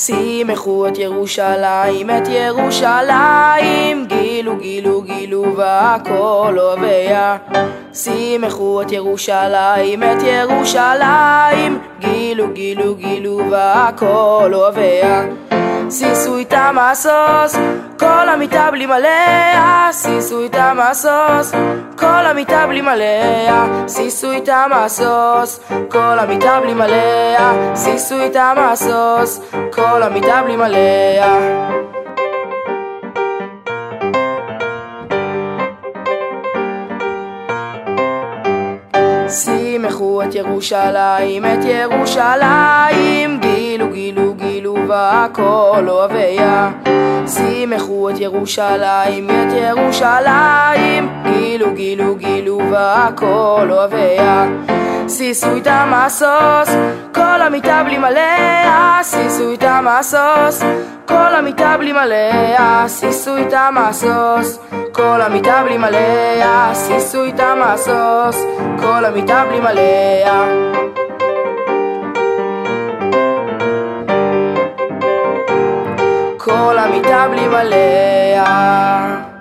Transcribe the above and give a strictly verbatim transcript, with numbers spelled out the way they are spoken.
שימחו את ירושלים, את ירושלים, גילו גילו גילו והכל אוהביה. שימחו את ירושלים, את ירושלים, גילו גילו גילו והכל אוהביה. שישו איתם הסוס, כל המתאבלים עליה, שישו איתם הסוס, כל המתאבלים עליה, שישו איתם הסוס, כל המתאבלים עליה, שישו איתם הסוס, כל המתאבלים עליה. שימחו את ירושלים, את ירושלים, גילו גילו גילו והכל אוהביה. שימחו את ירושלים, את ירושלים, גילו גילו גילו והכל אוהביה. שישו איתם הסוס, כל המתאבלים עליה, שישו איתם הסוס, כל המתאבלים עליה, שישו איתם הסוס, כל המתאבלים עליה, שישו איתם הסוס, כל המתאבלים עליה. כל המתאבלים עליה.